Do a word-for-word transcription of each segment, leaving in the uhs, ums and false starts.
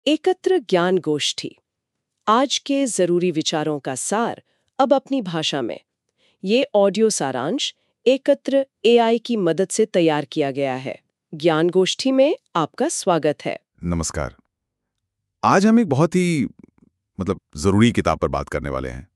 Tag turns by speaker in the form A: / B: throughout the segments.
A: एकत्र ज्ञान गोष्ठी। आज के जरूरी विचारों का सार अब अपनी भाषा में। ये ऑडियो सारांश एकत्र एआई की मदद से तैयार किया गया है। ज्ञान गोष्ठी में आपका स्वागत है।
B: नमस्कार। आज हम एक बहुत ही मतलब जरूरी किताब पर बात करने वाले हैं,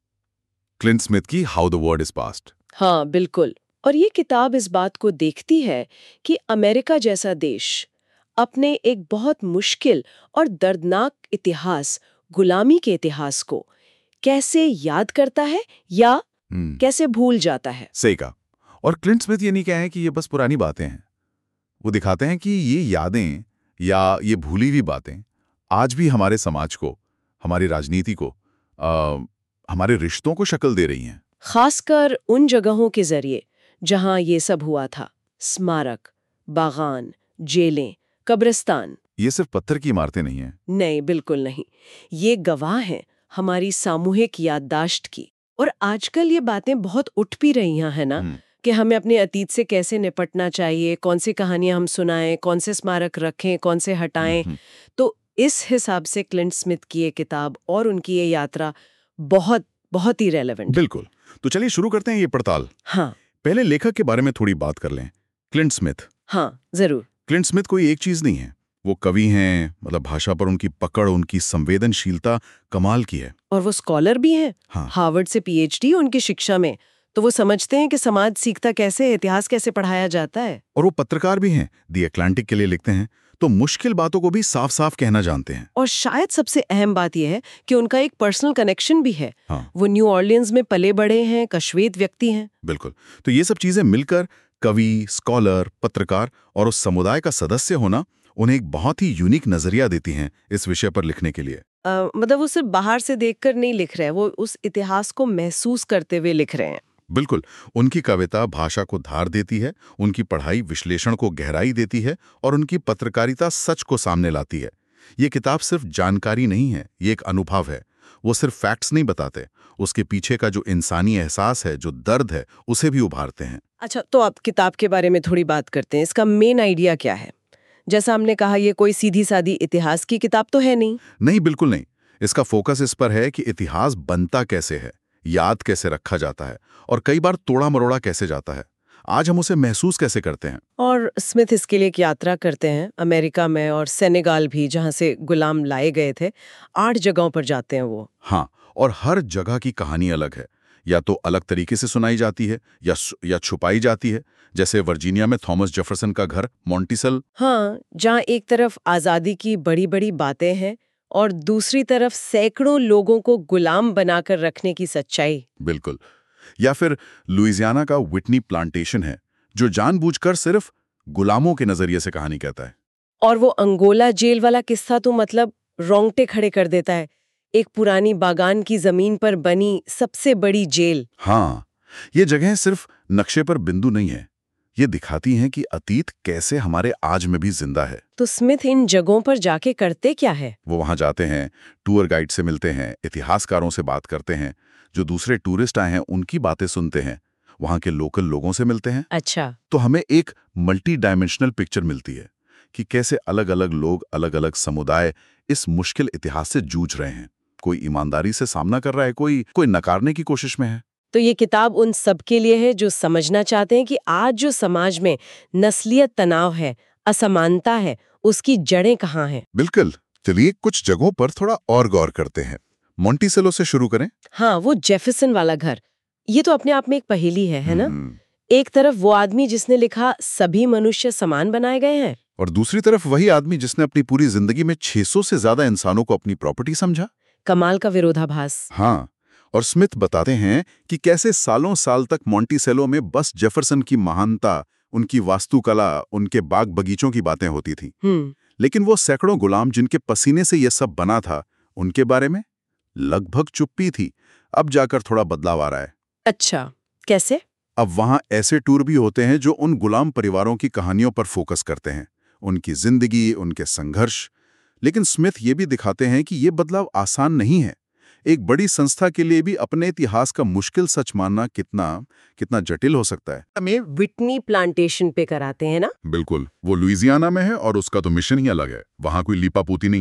B: क्लिंट स्मिथ की how the word is passed.
A: हाँ बिल्कुल। और ये किताब इस बात को देखती है कि अमेरिका जैसा देश अपने एक बहुत मुश्किल और दर्दनाक इतिहास, गुलामी के इतिहास को कैसे याद करता है या
B: हम्म,
A: कैसे भूल जाता है।
B: सही कहा। और क्लिंट स्मिथ ये नहीं कहे हैं कि ये बस पुरानी बातें हैं, वो दिखाते हैं कि ये यादें या ये भूली हुई बातें आज भी हमारे समाज को, हमारी राजनीति को, आ, हमारे रिश्तों को शक्ल दे रही हैं।
A: खासकर उन जगहों के जरिए जहां ये सब हुआ था। स्मारक, बागान, जेलें, कब्रिस्तान।
B: ये सिर्फ पत्थर की इमारतें नहीं हैं।
A: नहीं, बिल्कुल नहीं। ये गवाह हैं हमारी सामूहिक याददाश्त की। और आजकल ये बातें बहुत उठ भी रही हैं, है ना,
B: हम्म,
A: कि हमें अपने अतीत से कैसे निपटना चाहिए, कौन सी कहानियां हम सुनाएं, कौन से स्मारक रखें, कौन से हटाएं।
B: हम्म,
A: तो इस हिसाब से क्लिंट स्मिथ की ये किताब और उनकी ये यात्रा बहुत बहुत ही रेलेवेंट।
B: बिल्कुल। तो चलिए शुरू करते हैं ये पड़ताल।
A: हाँ
B: पहले लेखक के बारे में थोड़ी बात कर लें। Clint Smith.
A: हाँ जरूर।
B: क्लिंट स्मिथ कोई एक चीज नहीं है, वो कवि हैं। मतलब भाषा पर उनकी पकड़, उनकी संवेदनशीलता कमाल की है।
A: और वो स्कॉलर भी हैं।
B: हाँ।
A: हार्वर्ड से पीएचडी उनकी शिक्षा में। तो वो समझते हैं कि समाज सीखता कैसे है, इतिहास कैसे पढ़ाया जाता है।
B: और वो पत्रकार भी हैं, दी एटलांटिक के लिए लिखते हैं, तो मुश्किल बातों को भी साफ साफ कहना जानते हैं।
A: और शायद सबसे अहम बात यह है कि उनका एक पर्सनल कनेक्शन भी है।
B: हाँ।
A: वो न्यू ऑर्लियंस में पले बड़े हैं, कश्मीर व्यक्ति हैं।
B: बिल्कुल। तो ये सब चीजें मिलकर कवि, स्कॉलर, पत्रकार और उस समुदाय का सदस्य होना उन्हें एक बहुत ही यूनिक नजरिया देती हैं इस विषय पर लिखने के लिए।
A: आ, मतलब वो सिर्फ बाहर से देखकर नहीं लिख रहे हैं, वो उस इतिहास को महसूस करते हुए लिख रहे हैं।
B: बिल्कुल। उनकी कविता भाषा को धार देती है, उनकी पढ़ाई विश्लेषण को गहराई देती है और उनकी पत्रकारिता सच को सामने लाती है। ये किताब सिर्फ जानकारी नहीं है, ये एक अनुभव है। वो सिर्फ फैक्ट्स नहीं बताते, उसके पीछे का जो इंसानी एहसास है, जो दर्द है, उसे भी उभारते हैं।
A: अच्छा, तो आप किताब के बारे में थोड़ी बात करते हैं। इसका मेन आइडिया क्या है? जैसा हमने कहा, ये कोई सीधी सादी इतिहास की किताब तो है नहीं।
B: नहीं, बिल्कुल नहीं। इसका फोकस इस पर है कि इतिहास बनता कैसे है, याद कैसे रखा जाता है और कई बार तोड़ा मरोड़ा कैसे जाता है। आज हम उसे महसूस कैसे करते हैं।
A: और स्मिथ इसके लिए एक यात्रा करते हैं अमेरिका में, और सेनेगाल भी, जहां से गुलाम लाए गए थे। आठ जगहों पर जाते हैं वो।
B: हाँ, और हर जगह की कहानी अलग है। या तो अलग तरीके से सुनाई जाती है या या छुपाई जाती है। जैसे वर्जीनिया में थॉमस जेफरसन का घर मॉन्टिसल।
A: हाँ, जहाँ एक तरफ आजादी की बड़ी बड़ी बातें हैं और दूसरी तरफ सैकड़ों लोगों को गुलाम बनाकर रखने की सच्चाई।
B: बिल्कुल। या फिर लुइसियाना का विटनी प्लांटेशन है, जो जानबूझकर सिर्फ गुलामों के नजरिए से कहानी कहता है।
A: और वो अंगोला जेल वाला किस्सा तो मतलब रोंगटे खड़े कर देता है। एक पुरानी बागान की जमीन पर बनी सबसे बड़ी जेल।
B: हाँ, ये जगह सिर्फ नक्शे पर बिंदु नहीं है, ये दिखाती हैं कि अतीत कैसे हमारे आज में भी जिंदा है।
A: तो स्मिथ इन जगहों पर जाके करते क्या है?
B: वो वहां जाते हैं, टूर गाइड से मिलते हैं, इतिहासकारों से बात करते हैं, जो दूसरे टूरिस्ट आए हैं उनकी बातें सुनते हैं, वहां के लोकल लोगों से मिलते हैं।
A: अच्छा।
B: तो हमें एक मल्टी डायमेंशनल पिक्चर मिलती है कि कैसे अलग अलग लोग, अलग अलग समुदाय इस मुश्किल इतिहास से जूझ रहे हैं। कोई ईमानदारी से सामना कर रहा है, कोई कोई नकारने की कोशिश में है।
A: तो ये किताब उन सब के लिए है जो समझना चाहते हैं कि आज जो समाज में नस्लियत तनाव है, असमानता है, उसकी जड़ें कहाँ हैं।
B: बिल्कुल। चलिए कुछ जगहों पर थोड़ा और गौर करते हैं। मॉन्टिसेलो से शुरू करें।
A: हाँ, वो जेफरसन वाला घर, ये तो अपने आप में एक पहेली है, है ना?
B: हम्म।
A: एक तरफ वो आदमी जिसने लिखा सभी मनुष्य समान बनाए गए हैं,
B: और दूसरी तरफ वही आदमी जिसने अपनी पूरी जिंदगी में छह सौ से ज्यादा इंसानों को अपनी प्रॉपर्टी समझा।
A: कमाल का विरोधाभास।
B: हाँ, और स्मिथ बताते हैं कि कैसे सालों साल तक मॉन्टिसेलो में बस जेफरसन की महानता, उनकी वास्तुकला, उनके बाग बगीचों की बातें होती थी।
A: हम्म।
B: लेकिन वो सैकड़ों गुलाम जिनके पसीने से ये सब बना था, उनके बारे में लगभग चुप्पी थी। अब जाकर थोड़ा बदलाव आ रहा है।
A: अच्छा, कैसे?
B: अब वहां ऐसे टूर भी होते हैं जो उन गुलाम परिवारों की कहानियों पर फोकस करते हैं, उनकी जिंदगी, उनके संघर्ष। लेकिन स्मिथ ये भी दिखाते हैं कि ये बदलाव आसान नहीं है। एक बड़ी संस्था के लिए भी अपने इतिहास का मुश्किल सच मानना कितना कितना जटिल हो सकता है।
A: हमें विटनी प्लांटेशन पे कराते हैं ना?
B: बिल्कुल। वो लुइसियाना में है और उसका तो मिशन ही अलग है। वहां कोई लीपापोती नहीं है।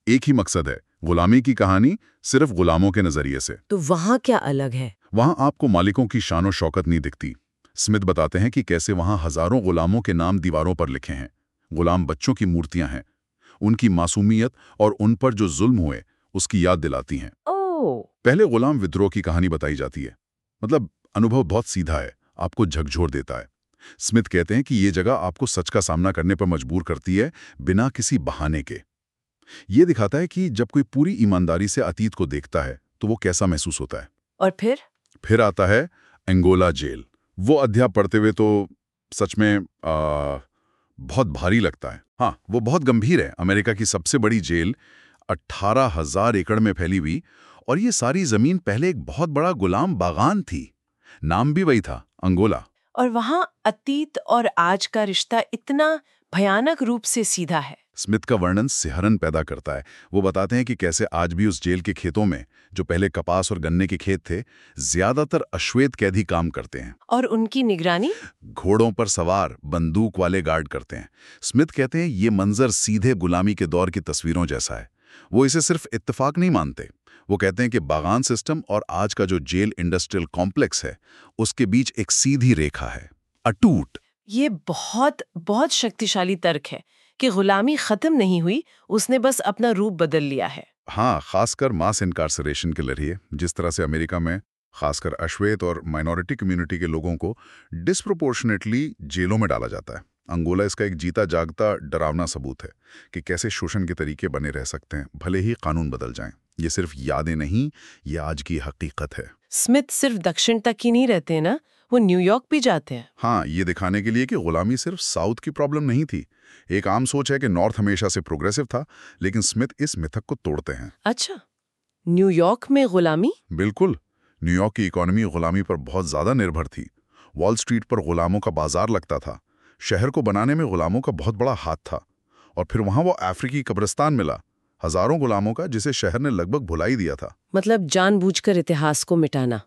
B: एक ही मकसद है, गुलामी की कहानी सिर्फ गुलामों के नजरिए से।
A: तो वहाँ क्या अलग है?
B: वहां आपको मालिकों की शान और शौकत नहीं दिखती। स्मिथ बताते हैं कि कैसे वहां हजारों गुलामों के नाम दीवारों पर लिखे हैं। गुलाम बच्चों की मूर्तियां हैं, उनकी मासूमियत और उन पर जो जुल्म हुए उसकी याद दिलाती हैं।
A: ओह,
B: पहले गुलाम विद्रोह की कहानी बताई जाती है। मतलब अनुभव बहुत सीधा है, आपको झकझोर देता है। स्मिथ कहते हैं कि ये जगह आपको सच का सामना करने पर मजबूर करती है, बिना किसी बहाने के। ये दिखाता है कि जब कोई पूरी ईमानदारी से अतीत को देखता है तो वो कैसा महसूस होता है।
A: और फिर?
B: फिर आता है अंगोला जेल। वो अध्याय पढ़ते हुए तो सच में आ, बहुत भारी लगता है। हाँ, वो बहुत गंभीर है। अमेरिका की सबसे बड़ी जेल, अट्ठारह हजार एकड़ में फैली हुई, और ये सारी जमीन पहले एक बहुत बड़ा गुलाम बागान थी। नाम भी वही था, अंगोला।
A: और वहाँ अतीत और आज का रिश्ता इतना भयानक रूप से सीधा है।
B: स्मिथ का वर्णन सिहरन पैदा करता है। वो बताते हैं कि कैसे आज भी उस जेल के खेतों में, जो पहले कपास और गन्ने के खेत थे, ज्यादातर अश्वेत कैदी काम करते हैं।
A: और उनकी निगरानी
B: घोड़ों पर सवार बंदूक वाले गार्ड करते हैं। स्मिथ कहते हैं ये मंजर सीधे गुलामी के दौर की तस्वीरों जैसा है। वो इसे सिर्फ इत्तेफाक नहीं मानते। वो कहते हैं कि बागान सिस्टम और आज का जो जेल इंडस्ट्रियल कॉम्प्लेक्स है, उसके बीच एक सीधी रेखा है, अटूट।
A: ये बहुत बहुत शक्तिशाली तर्क है कि गुलामी खत्म नहीं हुई, उसने बस अपना रूप बदल लिया है।
B: हाँ, खासकर मास इनकार्सरेशन के जरिए, जिस तरह से अमेरिका में खासकर अश्वेत और माइनॉरिटी कम्युनिटी के लोगों को डिस्प्रोपोर्शनेटली जेलों में डाला जाता है। अंगोला इसका एक जीता जागता डरावना सबूत है कि कैसे शोषण के तरीके बने रह सकते हैं, भले ही कानून बदल जाएं। ये सिर्फ यादें नहीं, ये आज की हकीकत है।
A: स्मिथ सिर्फ दक्षिण तक ही नहीं रहते ना, वो न्यूयॉर्क भी जाते हैं।
B: हाँ, ये दिखाने के लिए कि गुलामी सिर्फ साउथ की प्रॉब्लम नहीं थी। एक आम सोच है कि नॉर्थ हमेशा से प्रोग्रेसिव था, लेकिन स्मिथ इस मिथक को तोड़ते हैं।
A: अच्छा, न्यूयॉर्क में गुलामी?
B: बिल्कुल। न्यूयॉर्क की इकोनॉमी गुलामी पर बहुत ज्यादा निर्भर थी। वॉल स्ट्रीट पर गुलामों का बाजार लगता था। शहर को बनाने में गुलामों का बहुत बड़ा हाथ था। और फिर वहां वो अफ्रीकी कब्रिस्तान मिला, हजारों गुलामों का, जिसे शहर ने लगभग भुला ही दिया था।
A: मतलब जानबूझकर इतिहास को मिटाना,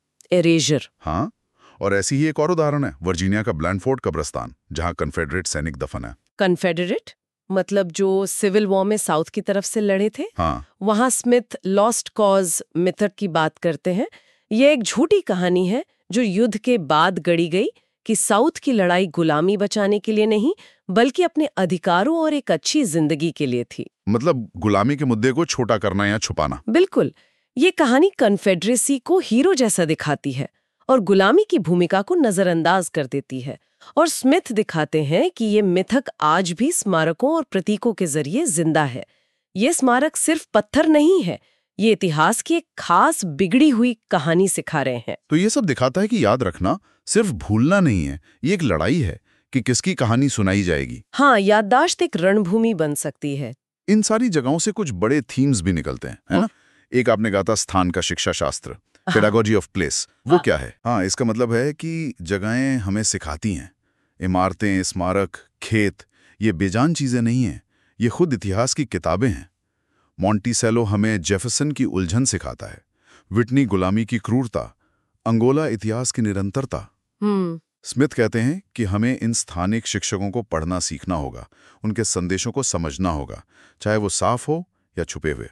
A: एरेजर।
B: हाँ, और ऐसी ही एक और उदाहरण है वर्जीनिया का ब्लैंडफोर्ड कब्रिस्तान, जहां कन्फेडरेट सैनिक दफन है।
A: कन्फेडरेट मतलब जो सिविल वॉर में साउथ की तरफ से लड़े थे।
B: हाँ,
A: वहां स्मिथ लॉस्ट कॉज मिथक की बात करते हैं। ये एक झूठी कहानी है जो युद्ध के बाद गढ़ी गई कि साउथ की लड़ाई गुलामी बचाने के लिए नहीं, बल्कि अपने अधिकारों और एक अच्छी जिंदगी के लिए थी।
B: मतलब गुलामी के मुद्दे को छोटा करना या छुपाना।
A: बिल्कुल, ये कहानी कन्फेडरेसी को हीरो जैसा दिखाती है और गुलामी की भूमिका को नजरअंदाज कर देती है। और स्मिथ दिखाते हैं कि ये मिथक आज भी स्मारकों और प्रतीकों के जरिए जिंदा है। ये स्मारक सिर्फ पत्थर नहीं है, ये इतिहास की एक खास बिगड़ी हुई कहानी सिखा रहे हैं।
B: तो ये सब दिखाता है कि याद रखना सिर्फ भूलना नहीं है, ये एक लड़ाई है कि किसकी कहानी सुनाई जाएगी।
A: हाँ, याददाश्त एक रणभूमि बन सकती है।
B: इन सारी जगहों से कुछ बड़े थीम्स भी निकलते हैं, है ना? एक आपने कहा था स्थान का शिक्षा शास्त्र, पेडागोजी ऑफ प्लेस। वो क्या है? हाँ, इसका मतलब है कि जगहें हमें सिखाती हैं। इमारतें, स्मारक, खेत, ये बेजान चीजें नहीं हैं, ये खुद इतिहास की किताबें हैं। मॉन्टिसेलो हमें जेफरसन की उलझन सिखाता है, विटनी गुलामी की क्रूरता, अंगोला इतिहास की निरंतरता।
A: हम्म
B: स्मिथ कहते हैं कि हमें इन स्थानिक शिक्षकों को पढ़ना सीखना होगा, उनके संदेशों को समझना होगा, चाहे वो साफ हो या छुपे हुए।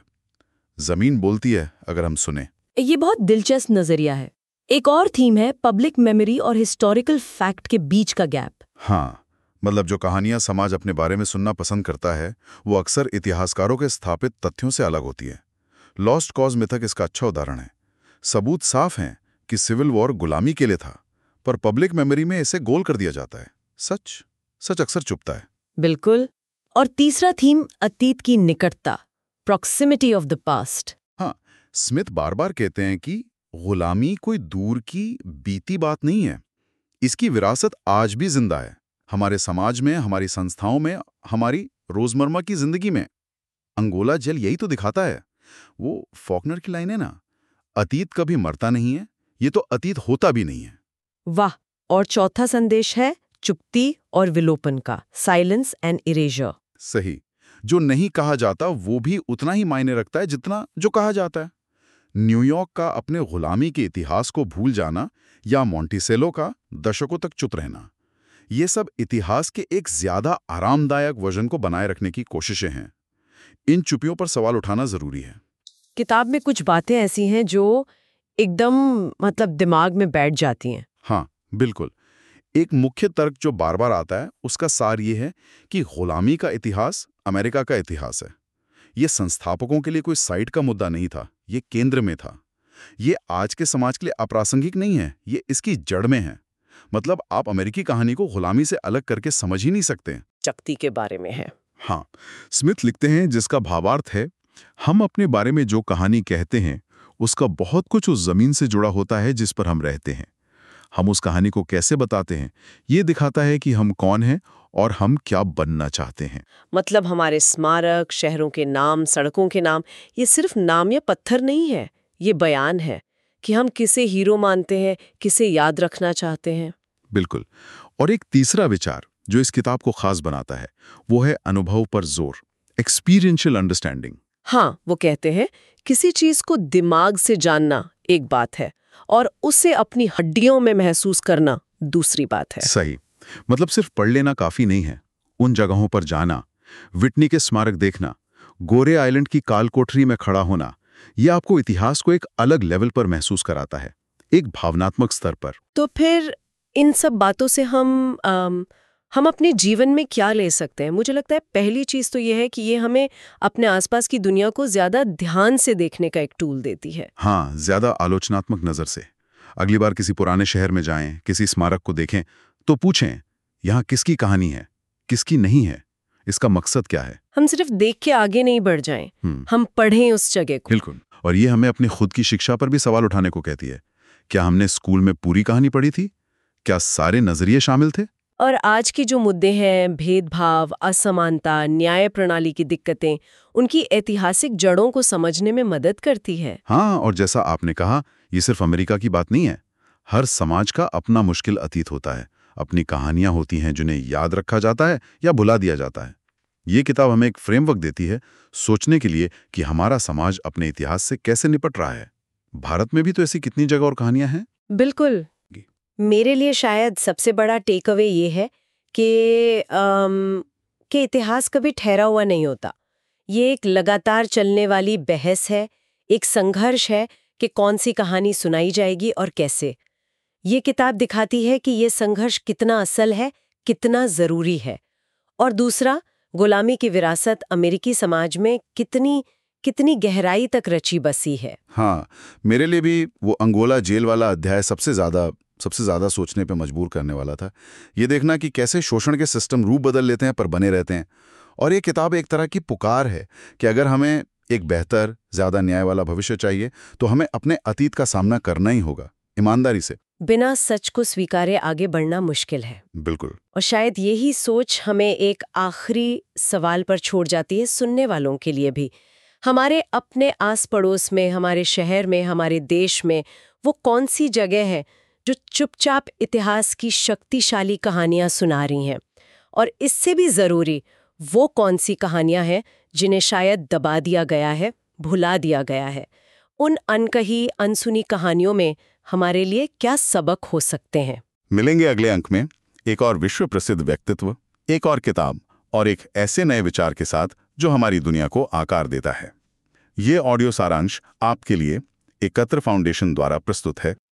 B: जमीन बोलती है अगर हम सुने।
A: ये बहुत दिलचस्प नजरिया है। एक और थीम है पब्लिक मेमोरी और हिस्टोरिकल फैक्ट के बीच का गैप।
B: हाँ, मतलब जो कहानियां समाज अपने बारे में सुनना पसंद करता है, वो अक्सर इतिहासकारों के स्थापित तथ्यों से अलग होती है। लॉस्ट कॉज मिथक इसका अच्छा उदाहरण है। सबूत साफ हैं कि सिविल वॉर गुलामी के लिए था, पर पब्लिक मेमोरी में इसे गोल कर दिया जाता है। सच सच अक्सर चुपता है।
A: बिल्कुल। और तीसरा थीम अतीत की निकटता, प्रॉक्सिमिटी ऑफ द पास्ट।
B: हाँ, स्मिथ बार बार कहते हैं कि गुलामी कोई दूर की बीती बात नहीं है, इसकी विरासत आज भी जिंदा है, हमारे समाज में, हमारी संस्थाओं में, हमारी रोजमर्रा की जिंदगी में। अंगोला जेल यही तो दिखाता है। वो फॉकनर की लाइन है ना, अतीत कभी मरता नहीं है, ये तो अतीत होता भी नहीं है।
A: वाह। और चौथा संदेश है चुप्ती और विलोपन का, साइलेंस एंड इरेजर।
B: सही, जो नहीं कहा जाता वो भी उतना ही मायने रखता है जितना जो कहा जाता है। न्यूयॉर्क का अपने गुलामी के इतिहास को भूल जाना या मॉन्टिसेलो का दशकों तक चुप रहना, ये सब इतिहास के एक ज्यादा आरामदायक वर्जन को बनाए रखने की कोशिशें हैं। इन चुप्पियों पर सवाल उठाना जरूरी है।
A: किताब में कुछ बातें ऐसी हैं जो एकदम मतलब दिमाग में बैठ जाती हैं।
B: हाँ, बिल्कुल। एक मुख्य तर्क जो बार बार आता है उसका सार ये है कि गुलामी का इतिहास अमेरिका का इतिहास है। ये संस्थापकों के लिए कोई साइड का मुद्दा नहीं था, ये केंद्र में था। ये आज के समाज के लिए अप्रासंगिक नहीं है, ये इसकी जड़ में है। मतलब आप अमेरिकी कहानी को गुलामी से अलग करके समझ ही नहीं सकते।
A: शक्ति के बारे में है।
B: हाँ, स्मिथ लिखते हैं, जिसका भावार्थ है, हम अपने बारे में जो कहानी कहते हैं उसका बहुत कुछ उस जमीन से जुड़ा होता है जिस पर हम रहते हैं। हम उस कहानी को कैसे बताते हैं ये दिखाता है कि हम कौन हैं और हम क्या बनना चाहते हैं।
A: मतलब हमारे स्मारक, शहरों के नाम, सड़कों के नाम, ये सिर्फ नाम या पत्थर नहीं है, ये बयान है कि हम किसे हीरो मानते हैं, किसे याद रखना चाहते हैं।
B: बिल्कुल। और एक तीसरा विचार जो इस किताब को खास बनाता है वो है अनुभव पर जोर, एक्सपीरियंशियल अंडरस्टैंडिंग।
A: हाँ, वो कहते हैं किसी चीज को दिमाग से जानना एक बात है और उसे अपनी हड्डियों में महसूस करना दूसरी बात है।
B: सही। मतलब सिर्फ पढ़ लेना काफी नहीं है, उन जगहों पर जाना, विटनी के स्मारक देखना, गोरे आइलैंड की काल कोठरी में खड़ा होना, यह आपको इतिहास को एक अलग लेवल पर महसूस कराता है, एक भावनात्मक स्तर पर।
A: तो फिर इन सब बातों से हम आम, हम अपने जीवन में क्या ले सकते हैं? मुझे लगता है पहली चीज तो ये है कि ये हमें अपने आसपास की दुनिया को ज्यादा ध्यान से देखने का एक टूल देती है।
B: हाँ, ज्यादा आलोचनात्मक नजर से। अगली बार किसी पुराने शहर में जाएं, किसी स्मारक को देखें तो पूछें, यहाँ किसकी कहानी है, किसकी नहीं है, इसका मकसद क्या है।
A: हम सिर्फ देख के आगे नहीं बढ़ जाएं, हम पढ़ें उस जगह को।
B: बिल्कुल। और ये हमें अपनी खुद की शिक्षा पर भी सवाल उठाने को कहती है। क्या हमने स्कूल में पूरी कहानी पढ़ी थी? क्या सारे नजरिए शामिल थे?
A: और आज के जो मुद्दे हैं, भेदभाव, असमानता, न्याय प्रणाली की दिक्कतें, उनकी ऐतिहासिक जड़ों को समझने में मदद करती है।
B: हाँ, और जैसा आपने कहा, ये सिर्फ अमेरिका की बात नहीं है। हर समाज का अपना मुश्किल अतीत होता है, अपनी कहानियां होती हैं जिन्हें याद रखा जाता है या भुला दिया जाता है। ये किताब हमें एक फ्रेमवर्क देती है सोचने के लिए कि हमारा समाज अपने इतिहास से कैसे निपट रहा है। भारत में भी तो ऐसी कितनी जगह और कहानियां हैं।
A: बिल्कुल। मेरे लिए शायद सबसे बड़ा टेक अवे ये है कि अम, कि इतिहास कभी ठहरा हुआ नहीं होता। ये एक लगातार चलने वाली बहस है, एक संघर्ष है कि कौन सी कहानी सुनाई जाएगी और कैसे। ये किताब दिखाती है कि ये संघर्ष कितना असल है, कितना जरूरी है। और दूसरा, गुलामी की विरासत अमेरिकी समाज में कितनी कितनी गहराई तक रची बसी है।
B: हाँ, मेरे लिए भी वो अंगोला जेल वाला अध्याय सबसे ज्यादा सबसे ज्यादा सोचने पे मजबूर करने वाला था। ये देखना कि कैसे शोषण के सिस्टम रूप बदल लेते हैं पर बने रहते हैं। और ये किताब एक तरह की पुकार है कि अगर हमें एक बेहतर, ज्यादा न्याय वाला भविष्य चाहिए तो हमें अपने अतीत का सामना करना ही होगा, ईमानदारी से।
A: बिना सच को स्वीकारे आगे बढ़ना मुश्किल है।
B: बिल्कुल।
A: और शायद यही सोच हमें एक आखिरी सवाल पर छोड़ जाती है, सुनने वालों के लिए भी। हमारे अपने आस पड़ोस में, हमारे शहर में, हमारे देश में वो कौन सी जगह है जो चुपचाप इतिहास की शक्तिशाली कहानियां सुना रही हैं? और इससे भी जरूरी, वो कौन सी कहानियां हैं जिन्हें शायद दबा दिया गया है, भुला दिया गया है? उन अनकही, अनसुनी कहानियों में हमारे लिए क्या सबक हो सकते हैं?
B: मिलेंगे अगले अंक में एक और विश्व प्रसिद्ध व्यक्तित्व, एक और किताब और एक ऐसे नए विचार के साथ जो हमारी दुनिया को आकार देता है। ये ऑडियो सारांश आपके लिए एकत्र फाउंडेशन द्वारा प्रस्तुत है।